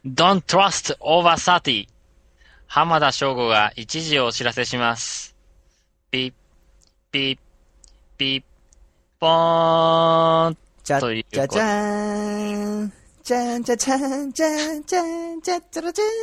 Don't trust over 30. 浜田省吾が一時をお知らせします。ピッ、ピッ、ピッ、ポーン。 じゃというじゃじゃーん。じゃんじゃじゃんじゃんじゃんじゃじゃらじゃーん。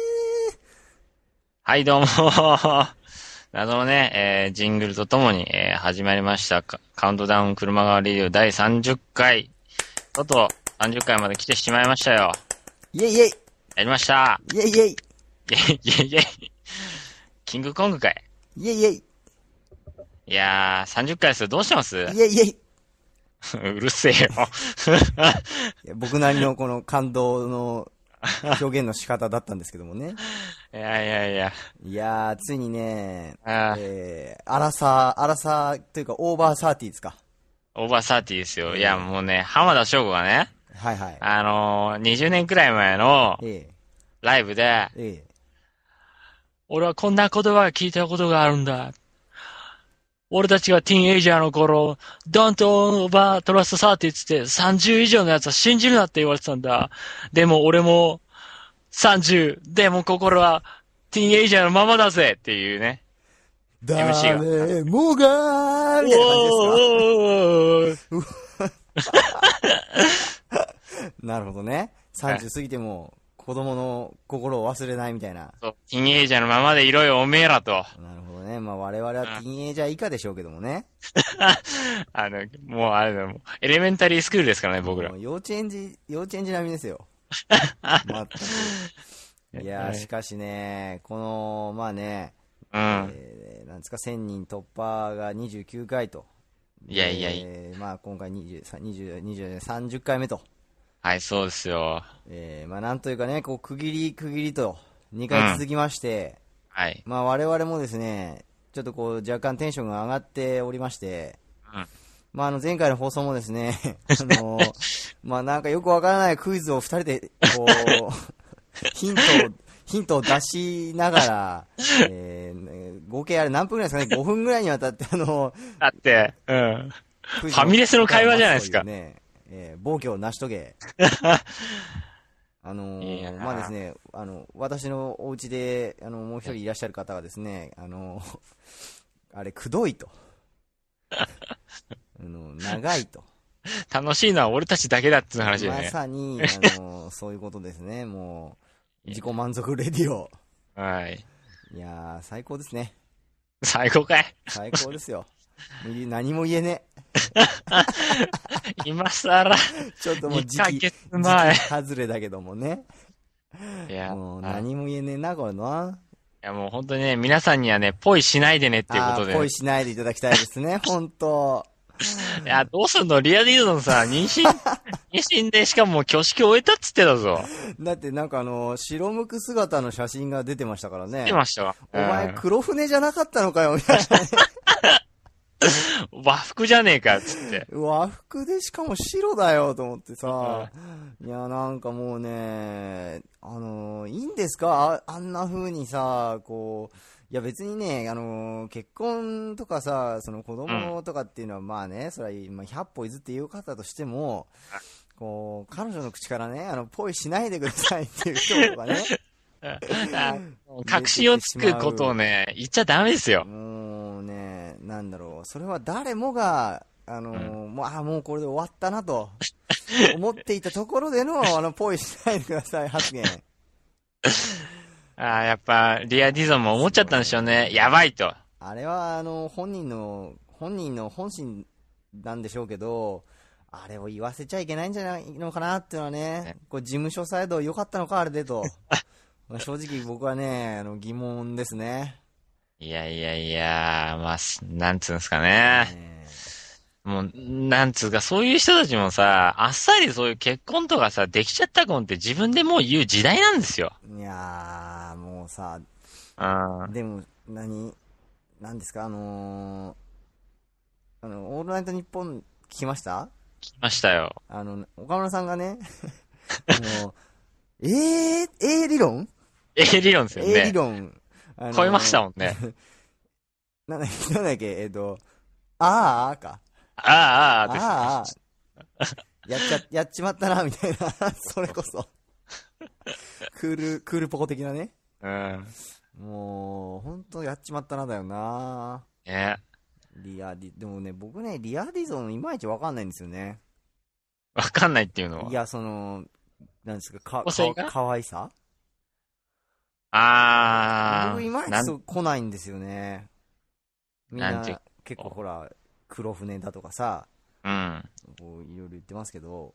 はい、どうも。謎のね、ジングルとともに、始まりましたカウントダウン車側レディオ第30回。とうとう30回まで来てしまいましたよ。 イェイイェイやりました。 イェイイェイイェイイェイイェイ。キングコングかい。 イェイイェイいやー、30回ですよ。どうしてますイェイイェイうるせえよ。 いや僕なりのこの感動の表現の仕方だったんですけどもね。 いやいやいや。 いやー、ついにね、 あアラサーというかオーバーサーティーですか。 オーバーサーティーですよ。いや、もうね、浜田省吾がね、 はいはい。 20年くらい前のえライブで、 え、え俺はこんな言葉が聞いたことがあるんだ。俺たちがティーンエイジャーの頃、Don't over trust 30って30以上のやつは信じるなって言われてたんだ。でも俺も30、でも心はティーンエイジャーのままだぜっていうね。MC が。 誰もがみたいな感じですか。なるほどね。30過ぎても子供の心を忘れないみたいな。 そう、ティーンエイジャーのままでいろよ、おめえらと。 なるほどね。まあ我々はティーンエイジャー以下でしょうけどもね。 もうあれだ、もう、エレメンタリースクールですからね、僕らも。う幼稚園児並みですよ。全く。いやー、しかしね、この、まあね、 うん。 なんですか、1000人突破が29回と。 いやいやいや。 まあ今回30回目と。 はい、そうですよ。 まあなんというかね、こう区切りと2回続きまして、 はい。 まあ我々もですね、ちょっとこう若干テンションが上がっておりまして、 うん。 まあ前回の放送もですね、まあなんかよくわからないクイズを2人で、こう、ヒントを出しながら、合計あれ何分ぐらいですかね、5分ぐらいにわたってだって、うん。 クイズファミレスの会話じゃないですか。 ね、暴挙を成し遂げ、 いやーまあですね、私のお家で、もう一人いらっしゃる方がですね、あれ、くどいと。長いと。 楽しいのは俺たちだけだっていう話だまね。 さに、そういうことですね、もう、自己満足レディオ。 はい。 いやー、最高ですね。 最高かい。 最高ですよ。何も言えね今更、 え。ちょっともう 2ヶ月時前。 期外れだけどもね。 いや、 もう何も言えねえな、これな。 いやもう本当にね、皆さんにはね、ポイしないでねっていうことで、ね。 ポイしないでいただきたいですね、本当いや、どうすんのリアディードのさ、妊娠でしかも挙式終えたっつってたぞ。 だってなんか白むく姿の写真が出てましたからね。 出ましたわ。 お前黒船じゃなかったのかよ、みたいなね。 和服じゃねえか、つって。 和服でしかも白だよ、と思ってさ。いや、なんかもうね、いいんですかあんな風にさ、こう、いや別にね、結婚とかさ、その子供とかっていうのはまあね、それは、まあ、100歩譲って言う方としても、こう、彼女の口からね、ポイしないでくださいっていう一言がね、 確信をつくことをね、言っちゃダメですよ。 もうね、なんだろう、それは誰もが、もうこれで終わったなと、思っていたところでの、ポイしないでください発言。 やっぱ、リアディゾンも思っちゃったんでしょうね。やばいと。 あれは、本人の本心なんでしょうけど、あれを言わせちゃいけないんじゃないのかなっていうのはね、こう事務所サイド良かったのか、あれでと。正直僕はね、疑問ですね。 いやいやいや、まあ、なんつうんですかね。もう、なんつうか、そういう人たちもさ、あっさりそういう結婚とかさ、できちゃった婚って自分でもう言う時代なんですよ。 いやー、もうさ、 うん。 でも、なんですか、オールナイトニッポン聞きました？ 聞きましたよ。 岡村さんがね、もう、理論 A 理論ですよ ?A 理ね。 論。 超えましたもんね。 なんだっけ、あーか。 ああ、です。 やっちまったな、みたいな、それこそ。 クールポコ的なね。 うん。 もう、ほんとやっちまったなだよな。 ね。 でもね、僕ね、リアディゾンいまいちわかんないんですよね。 わかんないっていうのは。 いや、なんですか、 個性がかわいさ僕いまいちそう来ないんですよね。みんな、結構ほら、黒船だとかさ、 うん。 こう、いろいろ言ってますけど、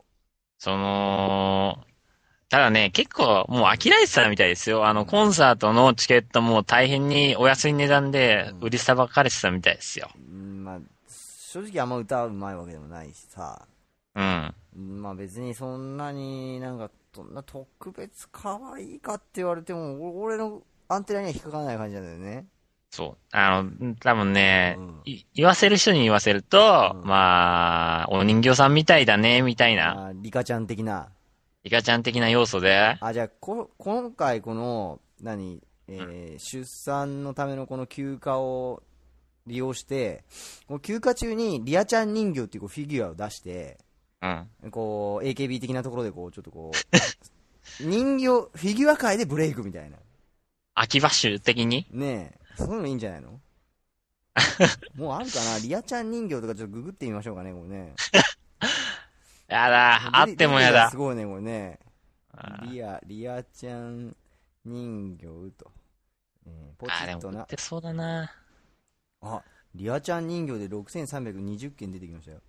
ただね、結構もう飽きられてたみたいですよ。コンサートのチケットも大変にお安い値段で売りさばかれてたみたいですよ。 まあ、正直あんま歌うまいわけでもないしさ、 うん。 まあ別にそんなになんか、そんな特別可愛いかって言われても、俺のアンテナには引っかからない感じなんだよね。 そう。多分ね、 うん、 言わせる人に言わせると、 うん、 まあ、お人形さんみたいだね、みたいな。 リカちゃん的な。 リカちゃん的な要素で。 じゃあ、今回この、 うん。 出産のためのこの休暇を利用して、この休暇中にリアちゃん人形っていうフィギュアを出して、 うん。 こう、AKB 的なところでこう、ちょっとこう、人形、フィギュア界でブレイクみたいな。 秋葉集的にねえ、そういうのいいんじゃないの？もうあるかな、リアちゃん人形とかちょっとググってみましょうかね、これね。 やだ、あってもやだ。 すごいね、これね。リアちゃん人形と。ポチッとな。 でも売ってそうだな。 リアちゃん人形で6320件出てきましたよ。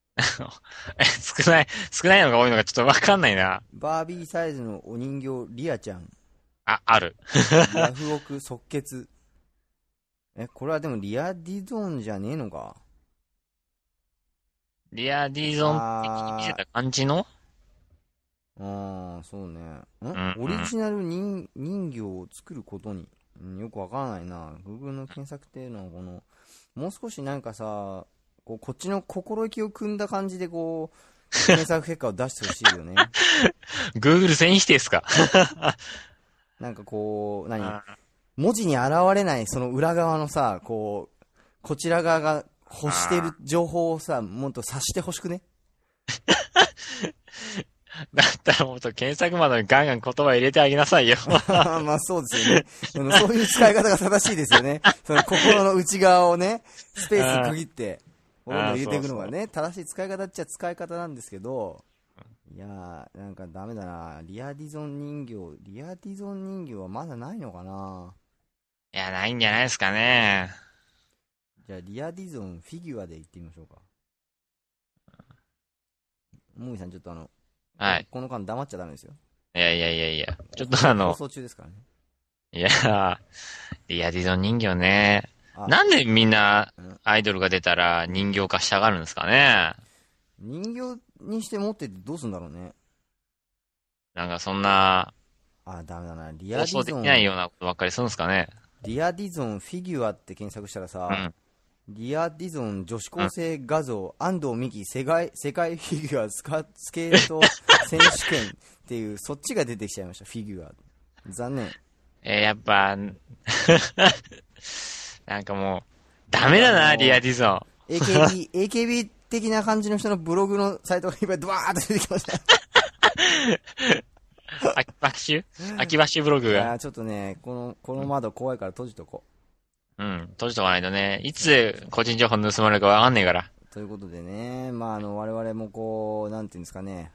少ないのが多いのがちょっとわかんないな。 バービーサイズのお人形リアちゃん。 ある。 ヤフオク即決。これはでもリアディゾンじゃねえのか。 リアディゾン的に見せた感じのそうね。 うんうん。 オリジナル人形を作ることに。よくわからないな。Google の検索っていうのはもう少しなんかさ、こっちの心意気を組んだ感じで検索結果を出してほしいよね。 Google 全否定ですか？ なんか文字に現れないその裏側のさ、こちら側が欲してる情報をさ、もっと察してほしくね？ だったらもっと検索窓にガンガン言葉入れてあげなさいよ。 まあそうですよね。そういう使い方が正しいですよね。その心の内側をね、スペース区切って、どんどん入れていくのがね、正しい使い方っちゃ使い方なんですけど、いやー、なんかダメだな。リアディゾン人形はまだないのかな？ いや、ないんじゃないですかね。 じゃあ、リアディゾンフィギュアで行ってみましょうか。もみさん、ちょっとはい。 この間黙っちゃダメですよ。 いや。ちょっと放送中ですからね。 いや、リアディゾン人形ね。 あ、 なんでみんなアイドルが出たら人形化したがるんですかね。 人形にして持ってってどうすんだろうね。 なんかそんな、 ダメだな。リア放送できないディゾン、 ようなことばっかりするんですかね。 リアディゾンフィギュアって検索したらさ、 うん。 リアディゾン女子うん。 高生画像、安藤美希世界フィギュアスケート選手権っていう、そっちが出てきちゃいました、フィギュア。残念。 やっぱ、なんかもう、ダメだな、リアディゾン。 AKB 的な感じの人のブログのサイトがいっぱいドワーッと出てきました。 秋葉シュブログが。 ちょっとね、この窓怖いから閉じとこうん。閉じとかないとね、いつ個人情報盗まれるかわかんねえから。 う。ということでね、まあ我々もなんていうんですかね、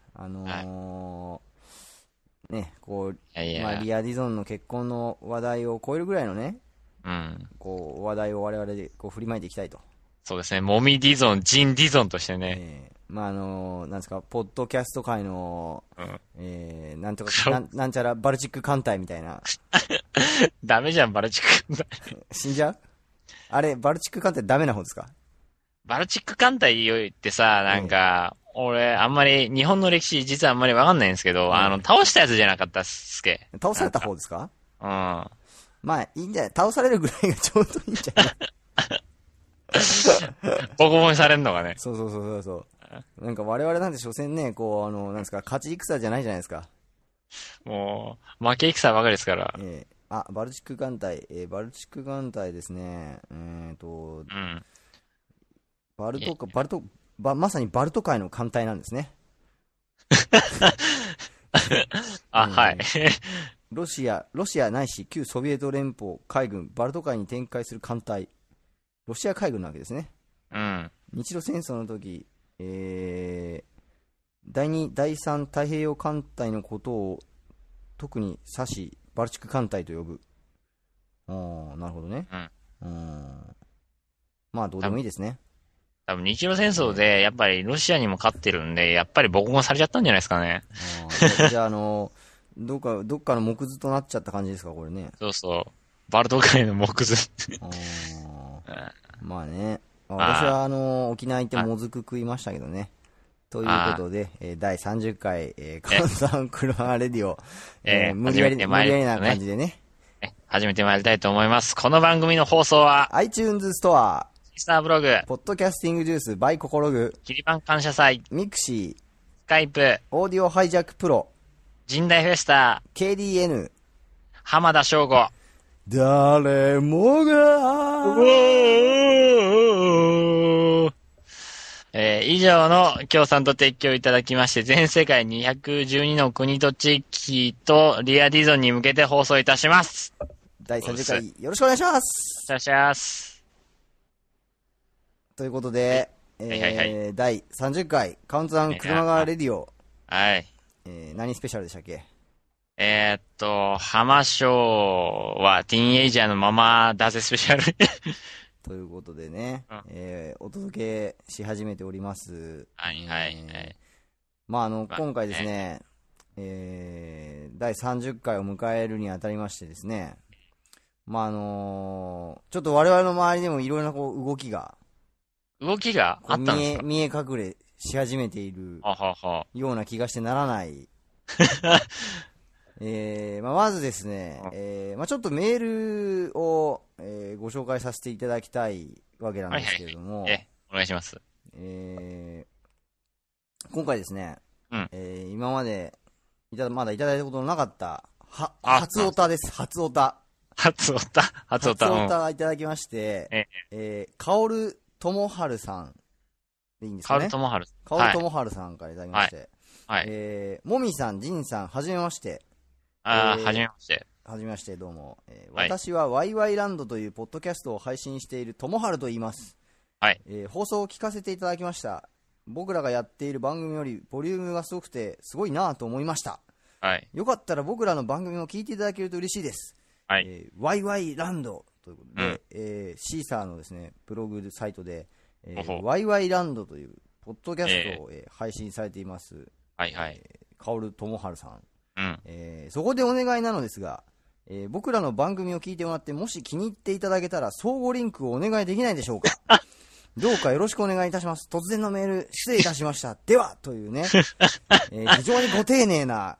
ね、まあリアディゾンの結婚の話題を超えるぐらいのね、 うん。 話題を我々で振りまいていきたいと。 そうですね、モミディゾン、ジンディゾンとしてね。 まあなんですか、ポッドキャスト界の、 うん。 なんとか、なんちゃらバルチック艦隊みたいな。 ダメじゃん、バルチック。 死んじゃう？あれ、バルチック艦隊ダメな方ですか？ バルチック艦隊ってさ、なんか、俺、あんまり、日本の歴史実はあんまりわかんないんですけど、倒したやつじゃなかったっすっけ？ 倒された方ですか？ うん。 まあ、いいんじゃない？倒されるぐらいがちょうどいいんじゃない？ ボコボコにされんのがね。 そう。なんか我々なんて所詮ね、なんですか、勝ち戦じゃないじゃないですか。 もう、負け戦ばかりですから。 バルチック艦隊、バルチック艦隊ですね。 うん。 まさにバルト海の艦隊なんですね。 はい。 ロシアないし旧ソビエト連邦海軍バルト海に展開する艦隊、ロシア海軍なわけですね。 うん。 日露戦争の時、第2、第3太平洋艦隊のことを特に指し、バルチク艦隊と呼ぶ。なるほどね。まあ、どうでもいいですね。 多分日露戦争で、やっぱりロシアにも勝ってるんで、やっぱりボコボコされちゃったんじゃないですかね。 じゃあ、どっかの木図となっちゃった感じですか、これね。 そうそう。バルト海の木図。 まあね。私は沖縄行ってもずく食いましたけどね。ということで、第30回、関西車レディオ、無理やりな感じでね。 始めてまいりたいと思います。この番組の放送は、 iTunes ストア、 シスターブログ、 ポッドキャスティングジュース、バイココログ、 キリバン感謝祭、 ミクシー、 スカイプ、 オーディオハイジャックプロ、 神代フェスタ、 KDN、 浜田省吾、 誰もが、 以上の協賛と提供いただきまして、全世界212の国と地域とリアディゾンに向けて放送いたします。 第30回よろしくお願いします。 お願いします。 ということで、第30回カウントダウン車川レディオ。 はい。 何スペシャルでしたっけ？ 浜省はティーンエイジャーのままだぜスペシャル。 ということでね、お届けし始めております。 はいはいはい。 まあ今回ですね、第30回を迎えるにあたりましてですね、まあちょっと我々の周りでもいろいろな動きがあったんですか？ 見え隠れし始めているような気がしてならない。まずですね、ちょっとメールを、ご紹介させていただきたいわけなんですけれども、 お願いします。 今回ですね、今までまだいただいたことのなかった初オタです。初オタいただきまして、カオル友春さんでいいんですかね。カオル友春さんからいただきまして、もみさん、じんさん、はじめまして。 はじめまして。 はじめまして、どうも。私はワイワイランドというポッドキャストを配信している友春と言います。 はい。 放送を聞かせていただきました。僕らがやっている番組よりボリュームがすごくてすごいなぁと思いました。 はい。 よかったら僕らの番組を聞いていただけると嬉しいです。 はい。 ワイワイランドということで、シーサーのですね、ブログサイトで、ワイワイランドというポッドキャストを、配信されています。 はいはい。 カオル友春さん。 うんそこでお願いなのですが、僕らの番組を聞いてもらってもし気に入っていただけたら相互リンクをお願いできないでしょうか。どうかよろしくお願いいたします。突然のメール失礼いたしました。ではというね、非常にご丁寧な、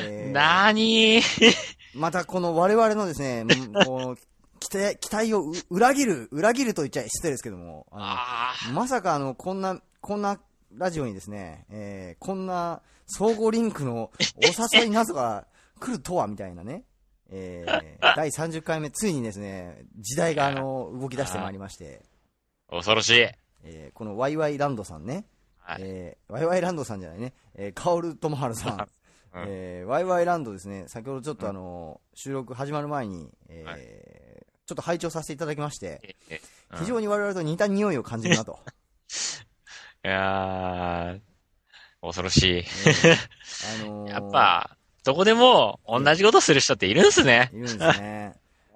またこの我々のですね、こう期待を裏切ると言っちゃ失礼ですけども、まさかこんなラジオにですね、こんな相互リンクのお誘いなどが来るとはみたいなね、第30回目ついにですね、時代が動き出してまいりまして、 恐ろしい。 このワイワイランドさんね、ワイワイランドさんじゃないね、カオル友春さん、ワイワイランドですね、先ほどちょっと収録始まる前に、ちょっと拝聴させていただきまして、非常に我々と似た匂いを感じるなと。 いやー、恐ろしい。やっぱ、どこでも同じことする人っているんすね。 いるんですね。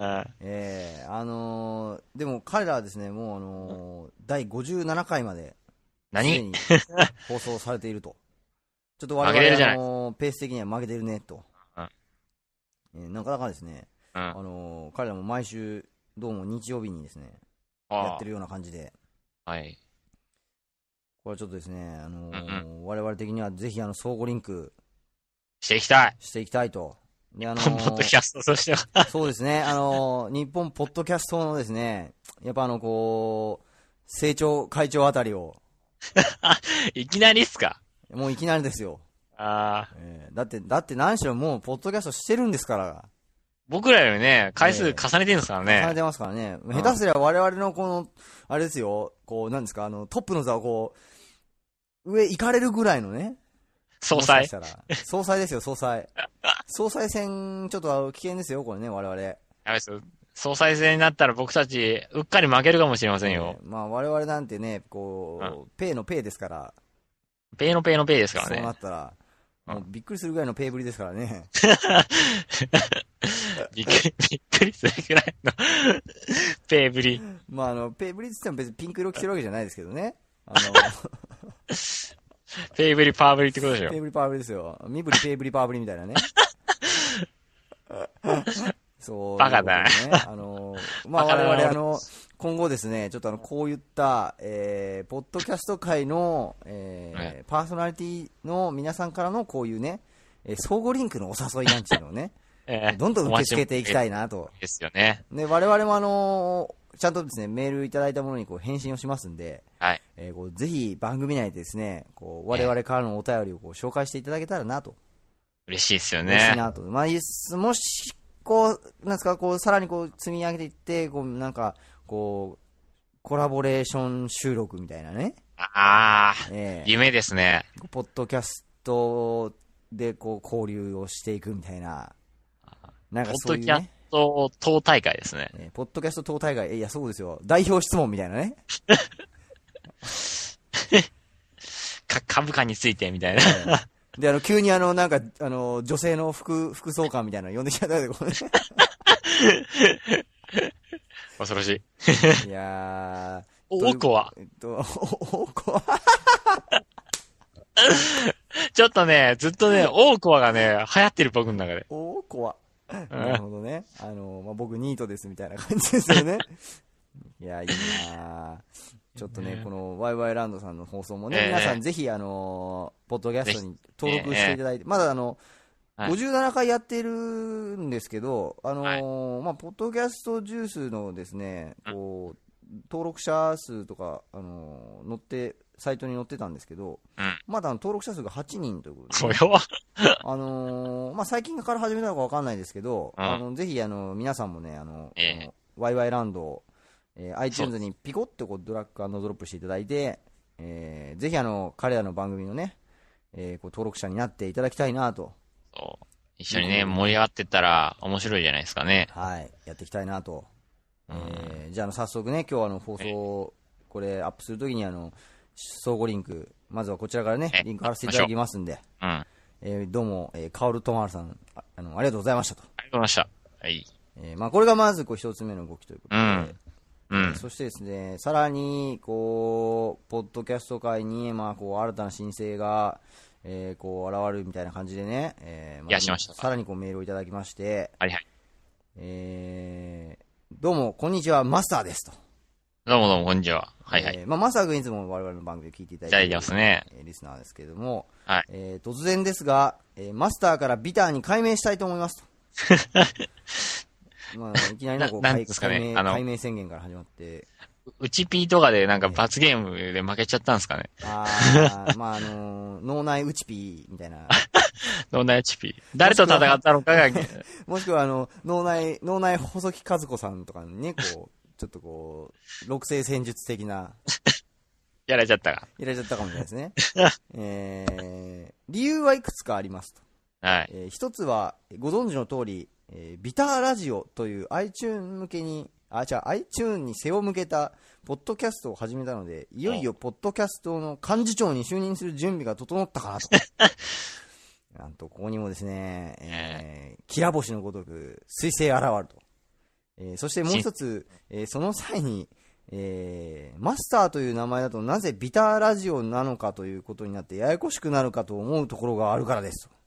でも彼らはですね、もう第57回まで、すでに放送されていると。ちょっと我々ペース的には負けてるね、と。なかなかですね、彼らも毎週、どうも日曜日にですね、やってるような感じで。 はい。 これはちょっとですね、我々的にはぜひ相互リンクしていきたいと。で、 ポッドキャストとしては。 そうですね、日本ポッドキャストのですね、やっぱ成長会長あたりを。 いきなりっすか？ もういきなりですよ。 だって何しろもうポッドキャストしてるんですから。 僕らよりね、回数重ねてるんですからね。 重ねてますからね。下手すりゃ我々のあれですよ、なんですか、トップの座を上行かれるぐらいのね。 総裁総裁ですよ、総裁。 総裁選、ちょっと危険ですよ、これね、我々。 やべですよ。総裁選になったら僕たち、うっかり負けるかもしれませんよ。 まあ、我々なんてね、こう、ペイのペイですから、 ペイのペイのペイですからそうなね。 ったら、もうびっくりするぐらいのペイぶりですからね。 びっくりするくらいのペイぶり。 まあ、ペイぶりって言っても別にピンク色着てるわけじゃないですけどね。 ペイぶりパーぶりってことでしょペイ。ブリパーブリですよ。身振りペイブリパーブリみたいなね。そう、 バカだいうことでね。まあバカだな我々今後ですね、ちょっとこういった、ポッドキャスト界の、パーソナリティの皆さんからのこういうね、相互リンクのお誘いなんていうのをね、どんどん受け付けていきたいなと。 ですよね。 で、我々もちゃんとですね、メールいただいたものにこう返信をしますんで、 はい。 こうぜひ番組内でですね、こう我々からのお便りをこう紹介していただけたらなと。 嬉しいですよ嬉しいね。 なと。まあ、もし、こう、なんですか、こう、さらにこう、積み上げていって、こう、なんか、こう、コラボレーション収録みたいなね。 ああ、夢ですね。 ポッドキャストで、こう、交流をしていくみたいな。なんかそういう、ね。 ポッドキャスト党大会ですね。 ポッドキャスト党大会、いや、そうですよ。代表質問みたいなね。 株価についてみたいな。 で、急になんか、女性の副総監みたいなの呼んできちゃったで、こうね。 恐ろしい。 いやー。 おこはおこはちょっとね、ずっとね、オーコアがね、流行ってる僕の中で。 おこはなるほどね。まあ、僕ニートですみたいな感じですよね。いや、いいなちょっとね、このワイワイランドさんの放送もね、皆さんぜひポッドキャストに登録していただいて、まだ57回やってるんですけど、まあ、ポッドキャストジュースのですね、こう、登録者数とか、サイトに載ってたんですけど、まだ登録者数が8人ということで、まあ、最近から始めたのかわかんないですけど、ぜひ、皆さんもね、ワイワイランド、iTunes にピコッとこうドラッグ&ドロップしていただいて、ぜひ彼らの番組のね、こう登録者になっていただきたいなと。 そう一緒にね、盛り上がってったら面白いじゃないですかね。 はい、やっていきたいなと。じゃあ早速ね、今日放送、これアップするときに相互リンク、まずはこちらからね、リンク貼らせていただきますんで、どうも、カオルトマールさん、ありがとうございましたと。 ありがとうございました。はい。 まあ、これがまずこう一つ目の動きということで、 うんそしてですね、さらに、こう、ポッドキャスト界に、まあ、こう、新たな申請が、こう、現れるみたいな感じでね、 いやしました。 さらにこう、メールをいただきまして、 はいはい。 どうも、こんにちは、マスターですと。 どうもどうも、こんにちは。はいはい。 まあ、マスター君いつも我々の番組を聞いていただいていますね。 リスナーですけれども、 はい。 突然ですが、マスターからビターに改名したいと思いますと。まあ、いきなりのこうなんですかね、 改名宣言から始まって。 うちピーとかでなんか罰ゲームで負けちゃったんですかね。 まあ脳内うちピーみたいな。 脳内うちピー。誰と戦ったのかが。 もしくは脳内細木和子さんとかにね、こう、ちょっとこう、六星戦術的な。 やられちゃったか。 やられちゃったかもしれないですね。理由はいくつかありますと。 はい。 一つは、ご存知の通り、ビターラジオという iTunes 向けに、iTunes に背を向けたポッドキャストを始めたので、いよいよポッドキャストの幹事長に就任する準備が整ったかなと。なんと、ここにもですね、きら星のごとく、彗星現ると。そしてもう一つ、その際に、マスターという名前だとなぜビターラジオなのかということになってややこしくなるかと思うところがあるからですと。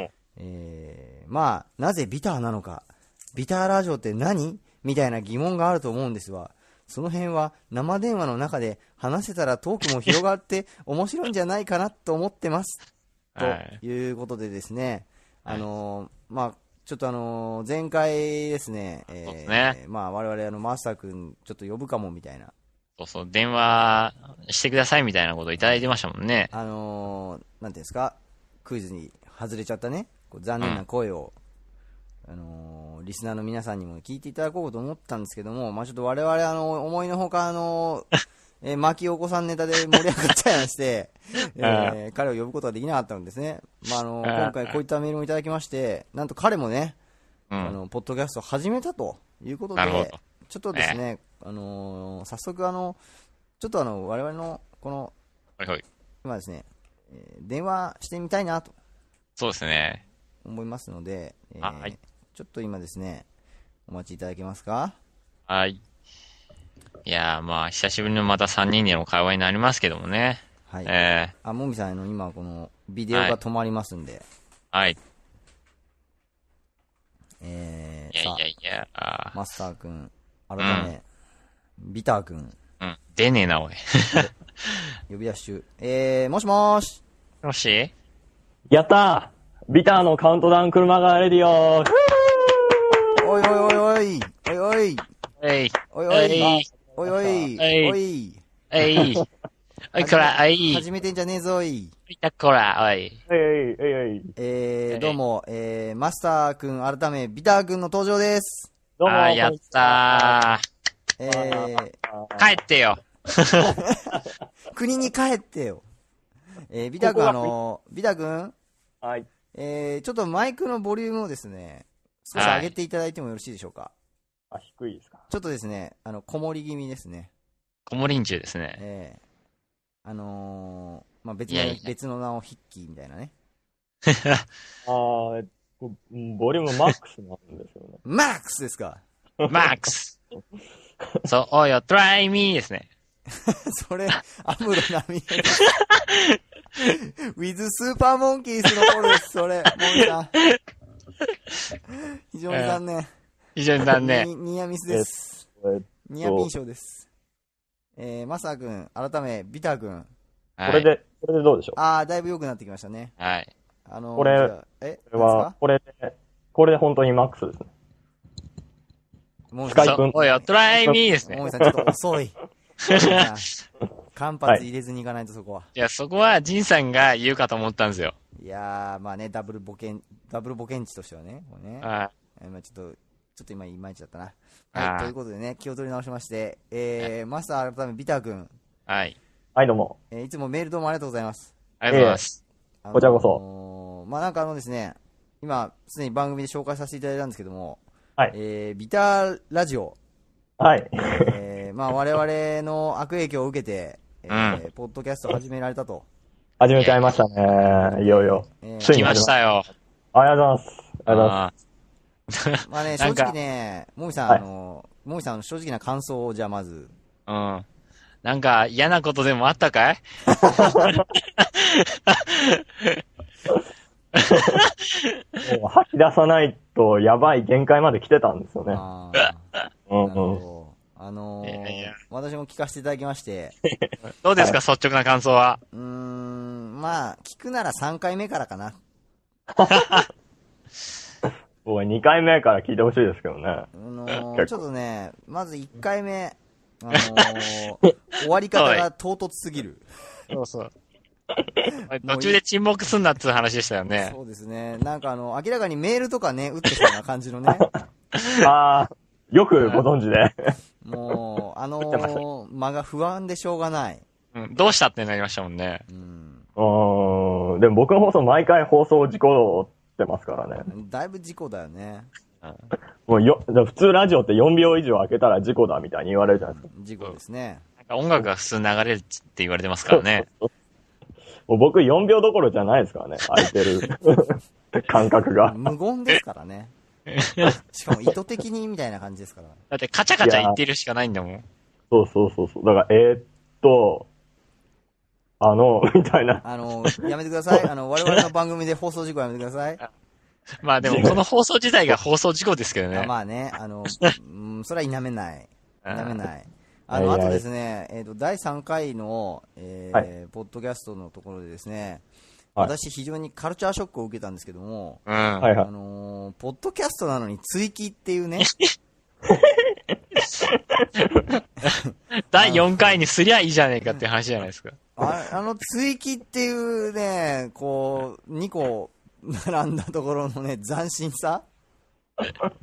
まあ、なぜビターなのか、ビターラジオって何みたいな疑問があると思うんですが、その辺は生電話の中で話せたらトークも広がって面白いんじゃないかなと思ってます。ということでですね、まあ、ちょっと前回ですね、まあ我々マスター君ちょっと呼ぶかもみたいな。 そうそう、電話してくださいみたいなことをいただいてましたもんね。 なんていうんですか、クイズに外れちゃったね、こう残念な声を、リスナーの皆さんにも聞いていただこうと思ったんですけども、まあちょっと我々思いのほか牧陽子さんネタで盛り上がっちゃいまして、彼を呼ぶことができなかったんですね。まあ、今回こういったメールをいただきまして、なんと彼もね、ポッドキャストを始めたということで、ちょっとですね、早速ちょっと我々の、この、今ですね、電話してみたいなと。 そうですね。 思いますので、ちょっと今ですね、お待ちいただけますか？ はい。いやー、まあ、久しぶりのまた3人での会話になりますけどもね。 はい。もみさん、今、この、ビデオが止まりますんで。 はい。いや、マスター君、改め、ビター君。 出ねえな、おい。 呼び出し中。もしもーし。 もしやったー、ビターのカウントダウン車がレディオー。 おいおいおいおい。おいおい。 おいおいおい。おいおい。おい。 おいこら、おい。 始めてんじゃねえぞい。 いたこら、おい。 どうも、マスター君改め、ビター君の登場です。 どうも。 やったー。 帰ってよ。 国に帰ってよ。ビター君はい。 ちょっとマイクのボリュームをですね、少し上げていただいてもよろしいでしょうか。 低いですか。 ちょっとですね、こもり気味ですね。 こもりんちゅうですね。 まあ、別の名をヒッキーみたいなね。 ボリュームマックスなんですよね。 マックスですか？ マックスそう、おいよ、トライミーですね。 それ、アムロナミエです。ウィズスーパーモンキーズの頃です、それ。モンさん。非常に残念。 非常に残念。 ニアミスです。ニアピン賞です。マサ君、改め、ビター君。 これでどうでしょう？ だいぶ良くなってきましたね。 はい。 これで本当にマックスですね。 もうスカイプ。 おいよ、トライミーですね。 もうさん、ちょっと遅い。間髪入れずにいかないとそこは。 いや、そこは、ジンさんが言うかと思ったんですよ。 いやー、まあね、ダブルボケンチとしてはね。これね。まあちょっと今いまいちだったな。はい、ということでね、気を取り直しまして、マスター改めビター君。 はい。 はい、どうも。 いつもメールどうもありがとうございます。 ありがとうございます。 こちらこそ。 まあなんかですね、今、すでに番組で紹介させていただいたんですけども、 はい。 ビターラジオ。 はい。 まあ我々の悪影響を受けて、ポッドキャスト始められたと。 始めちゃいましたね。いよいよ。 来ましたよ。 ありがとうございます。ありがとうございます。 まあね、正直ね、もみさん、正直な感想をじゃあまず。 なんか嫌なことでもあったかい？ もう吐き出さないとやばい限界まで来てたんですよね。 私も聞かせていただきまして。 どうですか、率直な感想は。 まあ、聞くなら3回目からかな。 僕は2回目から聞いてほしいですけどね。 ちょっとね、まず1回目、終わり方が唐突すぎる。 そうそう。途中で沈黙すんなっていう話でしたよね。 そうですね。なんか明らかにメールとかね、打ってそうな感じのね。 よくご存知で。 もう、間が不安でしょうがない。 どうしたってなりましたもんね。 でも僕の放送毎回放送事故ってますからね。 だいぶ事故だよね。 もう普通ラジオって4秒以上開けたら事故だみたいに言われるじゃないですか。 事故ですね。 なんか音楽が普通流れるって言われてますからね。 もう僕4秒どころじゃないですからね。開いてる感覚が。 無言ですからね。しかも意図的にみたいな感じですから。 だってカチャカチャ言ってるしかないんだもん。 そう。だから、みたいな。 やめてください。我々の番組で放送事故やめてください。 まあでも、この放送自体が放送事故ですけどね。 まあね、それは否めない。否めない。あとですね、第3回の、ポッドキャストのところでですね、私非常にカルチャーショックを受けたんですけども、ポッドキャストなのに追記っていうね。 第4回にすりゃいいじゃねえかっていう話じゃないですか。 追記っていうね、こう、2個並んだところのね、斬新さ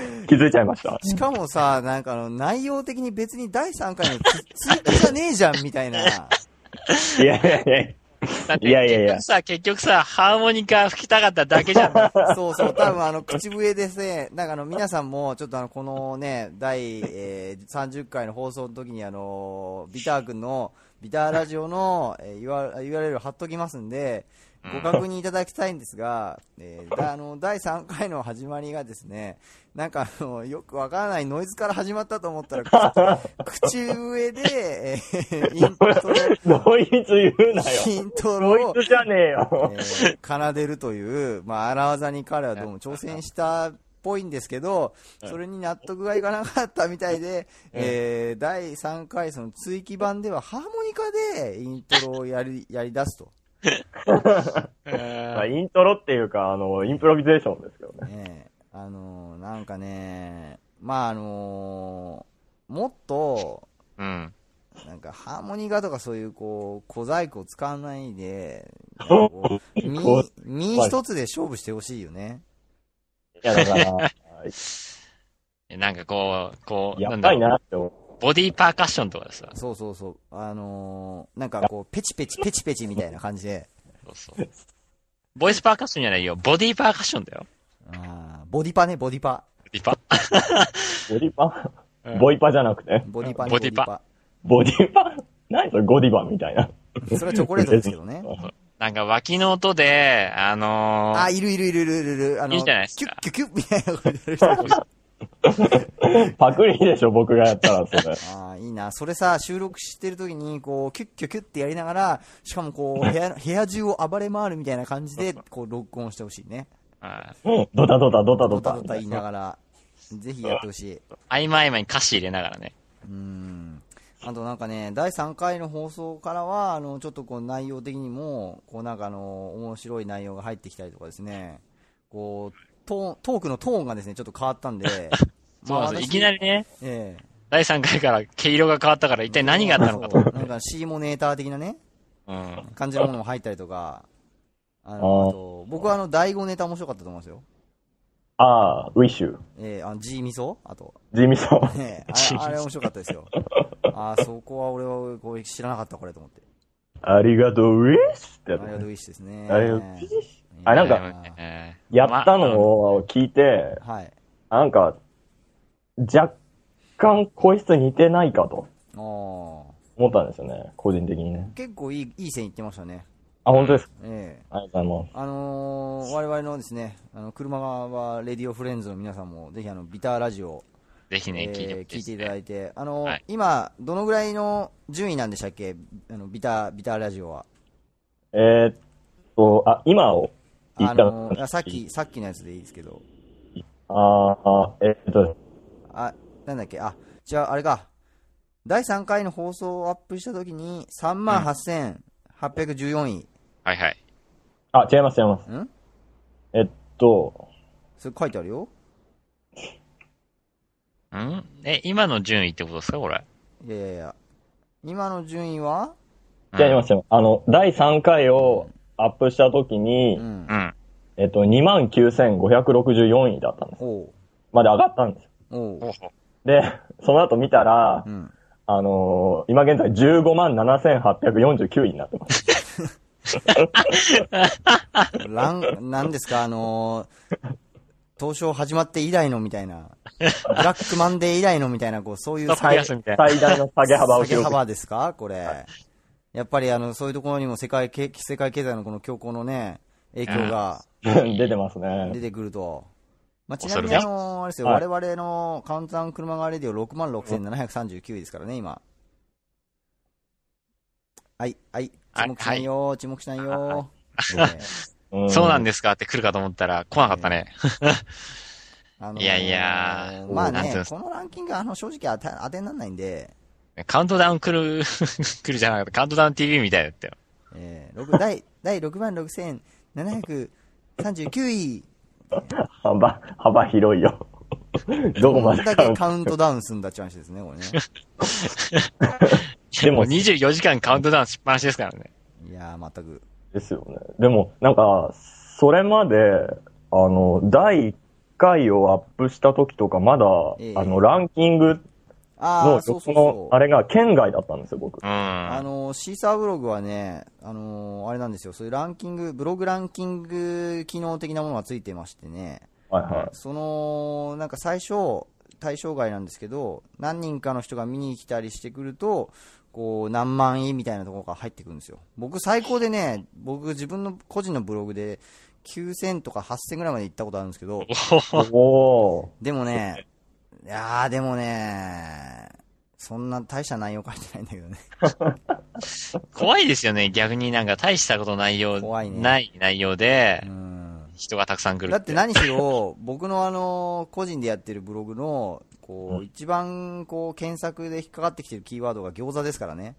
気づいちゃいました。 しかもさ、なんか内容的に別に第3回の追記じゃねえじゃん、みたいな。 いやいやいや。 だっていやいやいや結局さ、ハーモニカ吹きたかっただけじゃん。 そうそう、多分口笛ですね、なんか皆さんも、ちょっとこのね、第、30回の放送の時にビター君の、ビターラジオの、URL 貼っときますんで、ご確認いただきたいんですが、第3回の始まりがですね、なんかよくわからないノイズから始まったと思ったら、口笛で、イントロ、 ノイズ言うなよ。 イントロを、 ノイズじゃねえよ。 奏でるという、まあ、荒技に彼はどうも挑戦したっぽいんですけど、それに納得がいかなかったみたいで、第3回その追記版ではハーモニカでイントロをやり出すと。 まあイントロっていうか、インプロビゼーションですけどね。 なんかね、まあもっと、 うん。 なんかハーモニカとかそういう小細工を使わないで、身一つで勝負してほしいよね。 いや、だから、 なんかやっぱりなって思う。 ボディーパーカッションとかでさ。 そうそうそう。なんかペチペチみたいな感じで。 そう。ボイスパーカッションじゃないよ。ボディーパーカッションだよ。 ボディパね、ボディパ。 ボディパボディパボイパじゃなくてボディパね、 ボディパ。 ボディパ何それゴディバみたいな。 それはチョコレートですけどね。 なんか脇の音で、 いる。 いいじゃないですか。 キュッキュッみたいな声でやる人。 パクリでしょ、僕がやったらそれ。 いいな。それさ、収録してる時に、キュッキュッキュッってやりながら、しかも部屋中を暴れ回るみたいな感じで、録音してほしいね。 ドタドタドタドタ。 ドタドタ言いながら、ぜひやってほしい。 合間合間に歌詞入れながらね。 あとなんかね、第3回の放送からは、ちょっと内容的にも、なんか面白い内容が入ってきたりとかですね、トークのトーンがですね、ちょっと変わったんで、 そうなんです。いきなりね、 ええ、 第3回から毛色が変わったから一体何があったのかと。 なんかシーモネーター的なね、感じのものも入ったりとか、あと、僕は第5ネタ面白かったと思うんですよ。 ウィッシュ。 G 味噌あと。 G 味噌。 あれ面白かったですよ。そこは俺は知らなかったこれと思って。 ありがとう、ウィッシュってやつ。 ありがとう、ウィッシュですね。 ありがとう、ウィッシュ。なんか、やったのを聞いて、なんか、若干声質似てないかと思ったんですよね、個人的にね。 結構いい線いってましたね。 本当ですか。 ありがとうございます。 我々のですね、車側レディオフレンズの皆さんも、ぜひビターラジオ、 ぜひね、 聞いていただいて、今、どのぐらいの順位なんでしたっけ、ビターラジオは。 今を言ったさっきのやつでいいですけど。なんだっけ、じゃあ、あれか。第3回の放送をアップしたときに、38,814位。 はいはい。 違います。 それ書いてあるよ。 今の順位ってことですか、これ。 いや。今の順位は違います。第3回をアップしたときに、29,564 位だったんです。まで上がったんです。で、その後見たら、今現在157,849 位になってます。 何ですか、東証始まって以来のみたいな、ブラックマンデー以来のみたいな、そういう最大の下げ幅を下げ幅ですかこれ。やっぱりそういうところにも世界経済のこの強行のね、影響が出てますね。 出てくると。ちなみにあれですよ、我々のカウントダウン車側レディオ 66,739 位ですからね、今。注目しないよ。 そうなんですかって来るかと思ったら来なかったね。いやまあね、このランキング正直当てにならないんで。 カウントダウン来るじゃなくて、カウントダウン TV みたいだったよ。 第66,739 位。 幅広いよ。どこまでだけカウントダウンすんだって話ですね、これね。 でも24時間カウントダウンしっぱなしですからね。 いやー、全く。 ですよね。でも、なんか、それまで、第1 回をアップした時とか、まだ、ランキングの、あれが県外だったんですよ、僕。 シーサーブログはね、あれなんですよ、そういうランキング、ブログランキング機能的なものがついてましてね、 はいはい。 なんか最初、対象外なんですけど、何人かの人が見に来たりしてくると、こう、何万円みたいなところが入ってくるんですよ。僕最高でね、自分の個人のブログで、9000とか8000ぐらいまで行ったことあるんですけど、でもね、そんな大した内容書いてないんだけどね。 怖いですよね、逆になんか大したことない内容で、人がたくさん来るって。 だって何しろ、僕の個人でやってるブログの、こう、一番こう、検索で引っかかってきてるキーワードが餃子ですからね。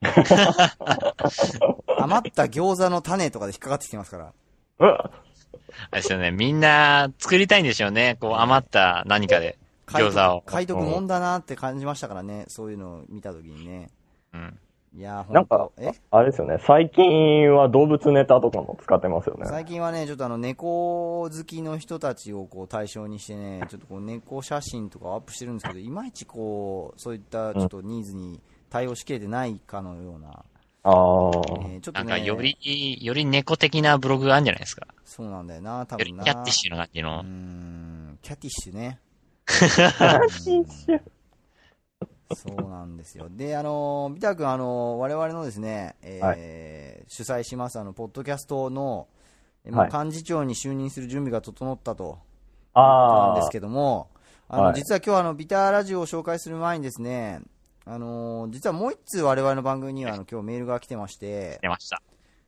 余った餃子の種とかで引っかかってきてますから。 あれですよね、みんな作りたいんでしょうね、こう余った何かで餃子を。 書いとくもんだなって感じましたからね、そういうのを見たときにね。いやなんか、あれですよね、最近は動物ネタとかも使ってますよね。 最近はね、ちょっと猫好きの人たちをこう対象にしてね、ちょっとこう猫写真とかをアップしてるんですけど、いまいちこう、そういったちょっとニーズに対応しきれてないかのような。 ちょっとね、なんかより猫的なブログがあるんじゃないですか。 そうなんだよな、多分な。 キャッティッシュな感じの。 キャティッシュね。 キャティッシュ。 そうなんですよ。で、ビタ君、我々のですね、主催します、ポッドキャストの、幹事長に就任する準備が整ったと。なんですけども、実は今日ビタラジオを紹介する前にですね、実はもう一通我々の番組には今日メールが来てまして。 出ました。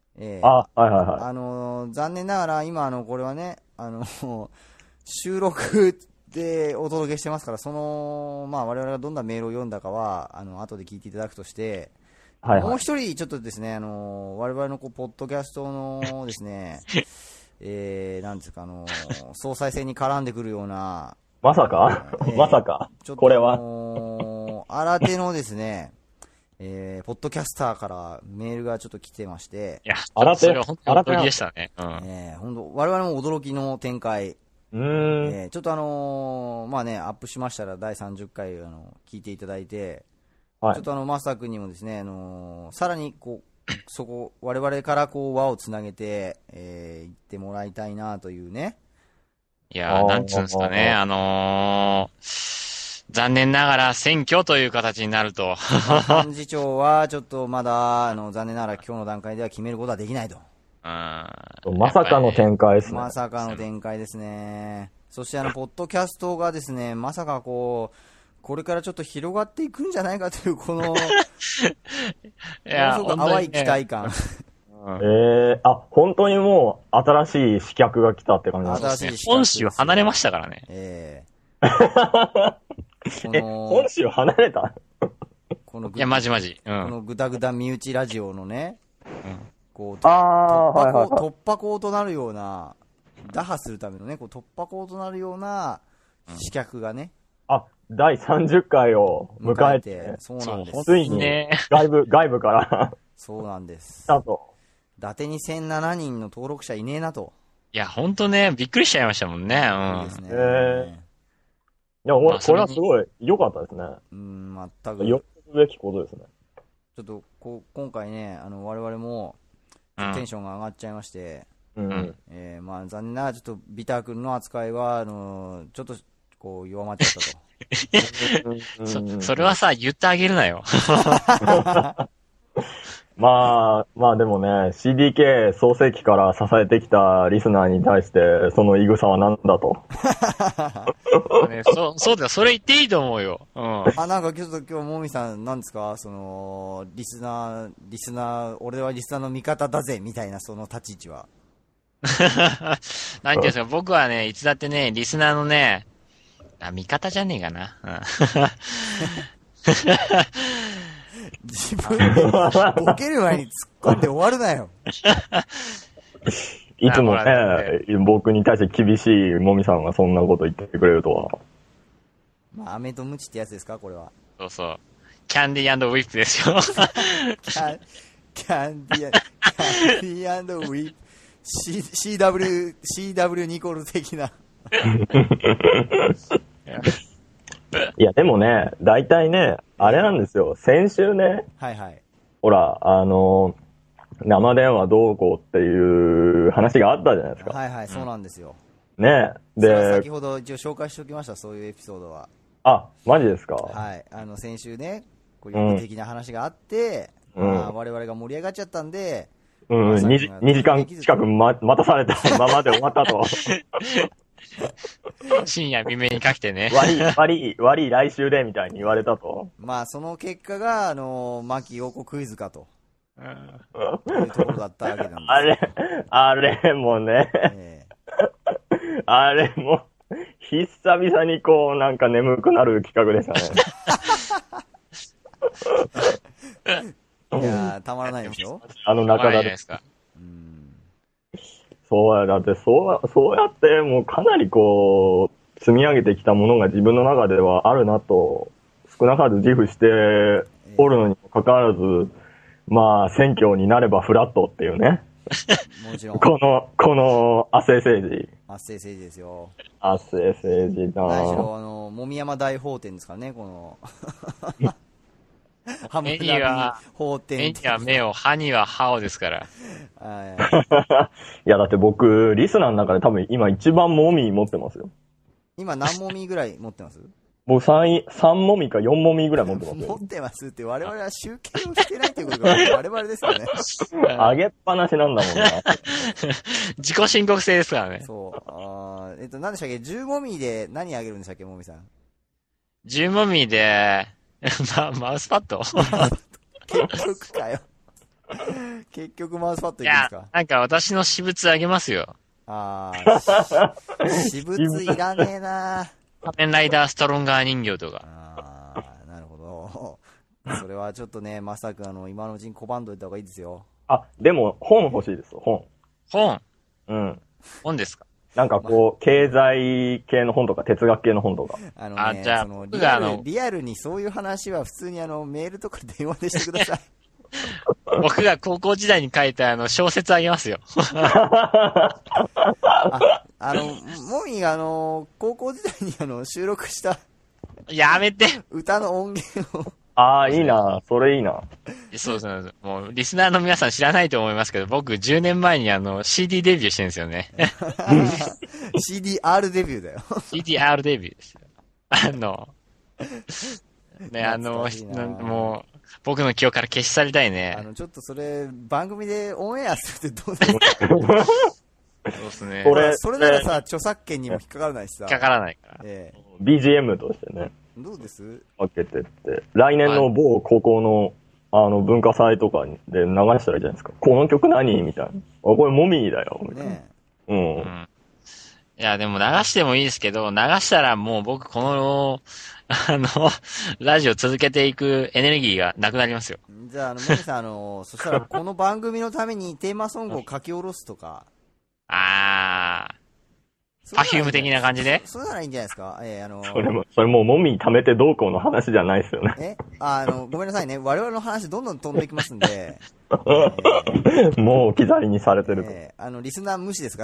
残念ながら今これはね、収録でお届けしてますから、我々がどんなメールを読んだかは、後で聞いていただくとして、もう一人ちょっとですね、我々のポッドキャストのですね、なんですか、総裁選に絡んでくるような、 まさかこれは。 新手のですね、ポッドキャスターからメールがちょっと来てまして。 いや、それは本当に驚きでしたね。 本当、我々も驚きの展開。ちょっとアップしましたら第30回聞いていただいて、ちょっとマスター君にもですね、さらに我々から輪をつなげて、行ってもらいたいなというね。 いや、なんつうんですかね、残念ながら選挙という形になると。 幹事長はちょっとまだ、残念ながら今日の段階では決めることはできないと。 まさかの展開ですね。 まさかの展開ですね。そしてポッドキャストがですね、まさかこれからちょっと広がっていくんじゃないかという、この、すごく淡い期待感。 本当にもう新しい刺客が来たって感じですね。 本州離れましたからね。 本州離れたいや、マジ。 このぐだぐだ身内ラジオのね、突破口となるような、打破するためのね、突破口となるような刺客がね。 第30回を迎えて、 そうなんです。 ついに、外部から。 そうなんです。 だと。 伊達に1007人の登録者いねえなと。 いや、ほんとね、びっくりしちゃいましたもんね。 いいですね。 いや、これはすごい良かったですね。 全く。 よくべきことですね。 ちょっと、今回ね、我々も、テンションが上がっちゃいまして、残念ながらちょっとビター君の扱いは、ちょっと、弱まっちゃったと。それはさ、言ってあげるなよ。 まあでもね、CDK 創世期から支えてきたリスナーに対して、その言い草は何だと。 そうだよ、それ言っていいと思うよ。 なんかちょっと今日、もみさん、なんですか、リスナー、俺はリスナーの味方だぜ、みたいな、その立ち位置は。 なんていうんですか、僕はね、いつだってね、リスナーのね、味方じゃねえかな。 自分でボケる前に突っ込んで終わるなよ。 いつもね、僕に対して厳しいもみさんがそんなこと言ってくれるとは。 飴とムチってやつですか、これは。 そうそう。キャンディー&ウィップですよ。 キャンディー&ウィップ。CW ニコル的な。 いや、でもね、大体ね、あれなんですよ。先週ね、 はいはい。 ほら、生電話どうこうっていう話があったじゃないですか。 はいはい、そうなんですよ。 ね。で、 先ほど一応紹介しておきました、そういうエピソードは。 あ、マジですか。 はい。先週ね、こういう的な話があって、我々が盛り上がっちゃったんで、 2時間近く待たされたままで終わったと。 深夜未明にかけてね。 悪い、来週でみたいに言われたと。 まあ、その結果が、牧陽子クイズかと。いうところだったわけなんです。 あれもね、あれも、久々にこう、なんか眠くなる企画でしたね。いやー、たまらないでしょ？ 中田です。そうや、だってそうやってもうかなりこう、積み上げてきたものが自分の中ではあるなと、少なからず自負しておるのにもかかわらず、まあ、選挙になればフラットっていうね。 もちろん。 この、圧政政治。 圧政政治ですよ。 圧政政治だ。 何しろ、もみ山大法典ですからね、この。 目には目を、歯には歯をですから。 いや、だって僕、リスナーの中で多分今一番もみ持ってますよ。 今何もみぐらい持ってます？ 僕3もみか4もみぐらい持ってますよ。 持ってますって我々は集計をしてないっていうことが我々ですよね。 上げっぱなしなんだもんな。 自己申告制ですからね。 そう。何でしたっけ ?10 もみで何あげるんでしたっけもみさん。 10もみで、マウスパッド結局かよ。結局マウスパッドいくんですか？ いや、なんか私の私物あげますよ。 私物いらねえな。 仮面ライダーストロンガー人形とか。 なるほど。それはちょっとね、まさか今のうちに拒んどいた方がいいですよ。 でも本欲しいですよ、本。 本？ うん。 本ですか？ なんかこう、経済系の本とか哲学系の本とか。 じゃあリアルにそういう話は普通にメールとか電話でしてください。 僕が高校時代に書いた小説あげますよ。 もみが高校時代に収録した。 やめて歌の音源を。 いいな、それいいな。 そうですね。もう、リスナーの皆さん知らないと思いますけど、僕10年前にCD デビューしてるんですよね。 CDR デビューだよ。 CDR デビューですよ。もう、僕の記憶から消し去りたいね。 ちょっとそれ、番組でオンエアするってどうですか？ そうですね。 それならさ、著作権にも引っかからないしさ。 引っかからないから。 BGM としてね。 どうです？ 分けてって。来年の某高校の、文化祭とかで流したらいいじゃないですか。この曲何みたいな。これモミーだよ。 ねえ。いや、でも流してもいいですけど、流したらもう僕この、ラジオ続けていくエネルギーがなくなりますよ。 じゃあ、モミさん、そしたらこの番組のためにテーマソングを書き下ろすとか。 パフューム的な感じで？ それならいいんじゃないですか。 それもうもみ貯めてどうこうの話じゃないですよね。 ごめんなさいね。我々の話どんどん飛んでいきますんで。 もう置き去りにされてると。リスナー無視ですから。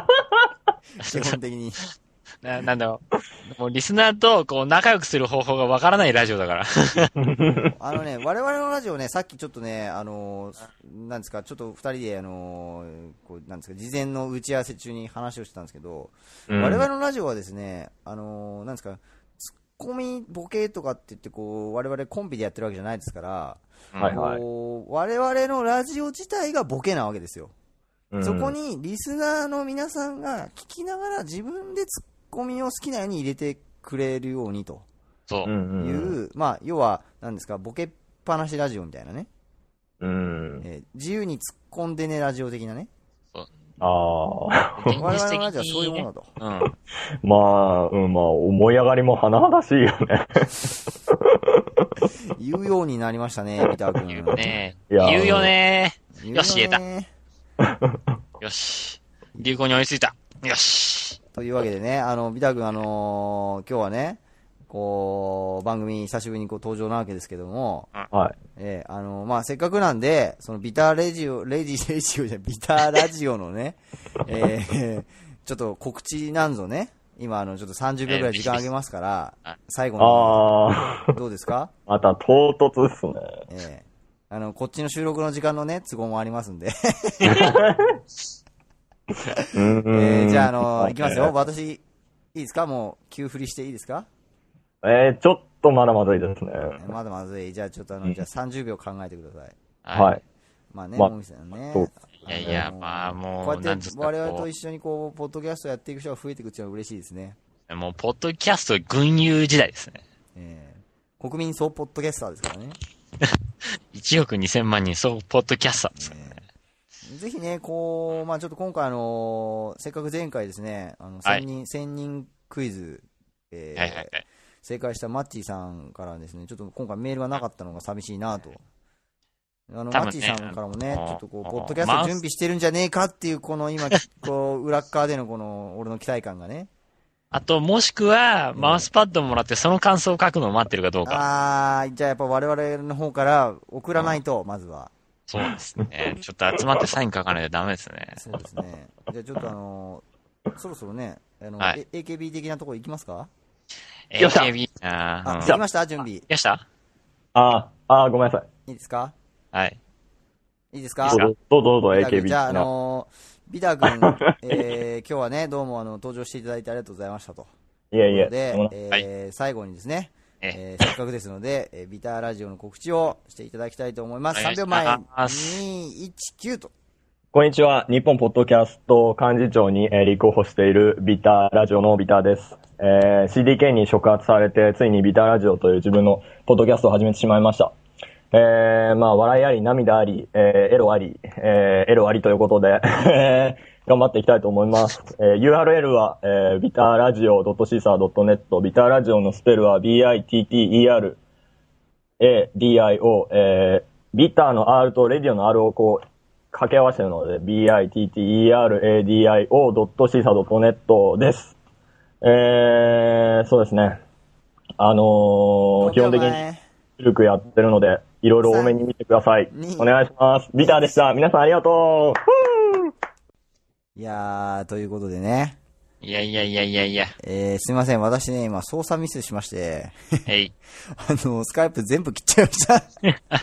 基本的に。 なんだろう。もうリスナーとこう仲良くする方法がわからないラジオだから。 我々のラジオね、さっきちょっとね、なんですか、ちょっと二人でこうなんですか、事前の打ち合わせ中に話をしてたんですけど、我々のラジオはですね、なんですか、ツッコミボケとかって言ってこう我々コンビでやってるわけじゃないですから、我々のラジオ自体がボケなわけですよ。そこにリスナーの皆さんが聞きながら自分でツッコミを好きなように入れてくれるようにという、まあ要は何ですか、ボケっぱなしラジオみたいなね、自由に突っ込んでねラジオ的なね。我々のラジオはそういうものだと。 まあ思い上がりも甚だしいよね。 言うようになりましたね、ビター君。 言うね。言うよね。よし、言えた。よし。流行に追いついた。よし。 というわけでね、ビター君、今日はね、こう、番組久しぶりにこう登場なわけですけども、 はい。 まあ、せっかくなんで、そのビターラジオのね、 ちょっと告知なんぞね。今、ちょっと30秒ぐらい時間あげますから、最後に。どうですか？ また唐突ですね。 こっちの収録の時間のね、都合もありますんで。じゃあ、いきますよ。私、いいですか？もう、急振りしていいですか？ ちょっとまだまずいですね。 まだまずい。じゃあちょっとじゃあ30秒考えてください。 はい。 まあね、もみさんね。 いやいや、まあもう、 こうやって我々と一緒にこう、ポッドキャストやっていく人が増えていくっていうのは嬉しいですね。 もう、ポッドキャスト群雄時代ですね。 国民総ポッドキャスターですからね。 1億2000万人総ポッドキャスターですからね。 ぜひね、こう、まあちょっと今回せっかく前回ですね、1000人クイズ、正解したマッチーさんからですね、ちょっと今回メールがなかったのが寂しいなと。マッチーさんからもね、ちょっとこう、ポッドキャスト準備してるんじゃねえかっていう、この今、こう、裏っ側でのこの、俺の期待感がね。 あと、もしくは、マウスパッドもらってその感想を書くのを待ってるかどうか。 じゃあやっぱ我々の方から送らないと、まずは。 そうですね。ちょっと集まってサイン書かないとダメですね。 そうですね。じゃあちょっとそろそろね、AKB 的なところ行きますか？ AKB、 できました準備。 できました？ ごめんなさい。 いいですか？ はい。 いいですか？ どうぞ、AKB。 じゃあ、ビター君、今日はね、どうも登場していただいてありがとうございましたと。 いえいえ。 で、最後にですね、せっかくですので、ビターラジオの告知をしていただきたいと思います。3秒前、2、1、9と。 こんにちは。日本ポッドキャスト幹事長に立候補しているビターラジオのビターです。CDK に触発されて、ついにビターラジオという自分のポッドキャストを始めてしまいました。笑いあり、涙あり、エロあり、エロありということで、頑張っていきたいと思います。URL は、ビターラジオ .caesar.net、ビターラジオのスペルは BITTER、ADIO、ビターの R とレディオの R をこう、掛け合わせてるので、BITTERADIO.caesar.net です。そうですね。基本的に、緩くやってるので、いろいろ多めに見てください。お願いします。ビターでした。皆さんありがとう。 いやー、ということでね。 いや。 すいません。私ね、今、操作ミスしまして。 はい。 スカイプ全部切っちゃいました。